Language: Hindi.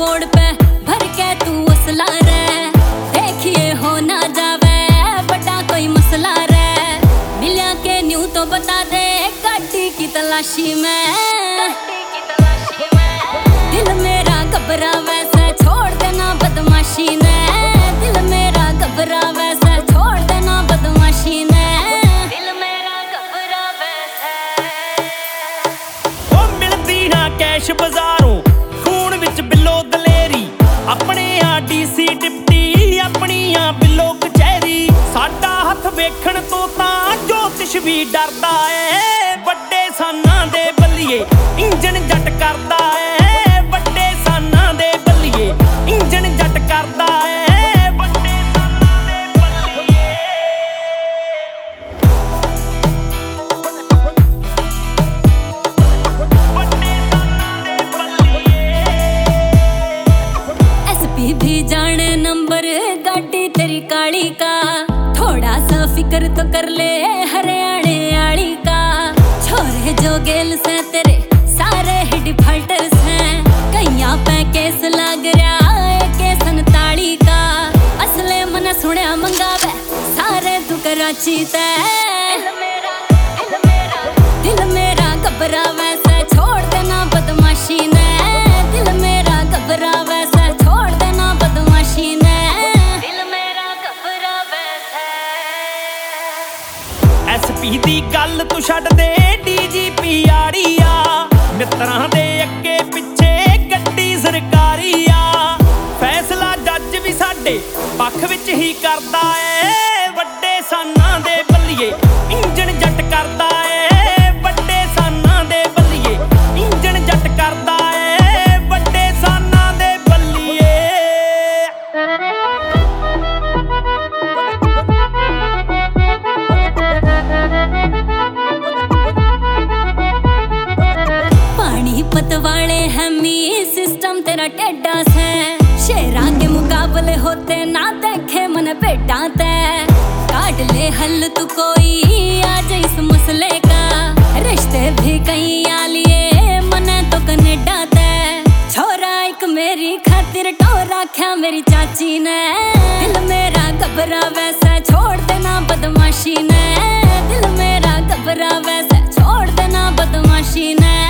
बोर्ड पे भर के तू असला रे, देखिए हो ना जावे बड़ा कोई मसला रे। मिलिया के न्यू तो बता दे गाड़ी की तलाशी में, दिल मेरा घबरावे से छोड़ देना बदमाशी ने, दिल मेरा घबरावे से छोड़ देना बदमाशी ने, दिल मेरा घबरावे से। ओ मिलदी ना कैश बाजारों खून विच बिलो दलेरी, अपने आ डीसी डिप्टी अपनी आ बिलो कचहरी। साडा हथ वेखण तो तां ज्योतिष भी डरदा है, बड़े साना दे बल्लीए इंजन जट करदा है, बड़े साना दे बल्लीए इंजन जट करदा है, बड़े साना दे बल्लीए। बड़े साना दे बल्लीए। एसपी भी जाने नंबर गाड़ी तेरी काली का, थोड़ा सा फिक्र तो कर ले हरियाणे आड़ी का। छोरे जो गेल से तेरे सारे ही डिफाल्टर्स हैं, कईया पे केस लाग रहा के 47 का। असले मन सुनिया मंगावे सारे तू कराची ते, दिल मेरा घबरावे से छोड़ देना बदमाशी ने, दिल मेरा घबरावे से छोड़ देना बदमाशी ने, दिल मेरा घबरावे से। एसपी दी गल तू छड्ड दे डीजीपी आड़ी आ, मित्रां दे अग्गे पिछे गड्डी सरकारी आ। फैसला जज भी साडे पक्ष विच ही करदा ए, वड्डे साना दे बल्लीए इंजन जट करदा ए, वड्डे साना दे बल्लीए इंजन जट करदा ए, वड्डे साना दे बल्लीए। पानीपत वाले हमी सिस्टम तेरा टेढ़ा से, शेरा के मुकाबले होते ना देखे मन बेटा ते। काट ले हल तू कोई आज इस मसले का, रिश्ते भी कहीं आ लिए मने तो कनेडा ते। छोरा एक मेरी खातिर टोरा ख्या मेरी चाची ने, दिल मेरा घबरावे से छोड़ देना बदमाशी ने, दिल मेरा घबरावे से छोड़ देना बदमाशी ने।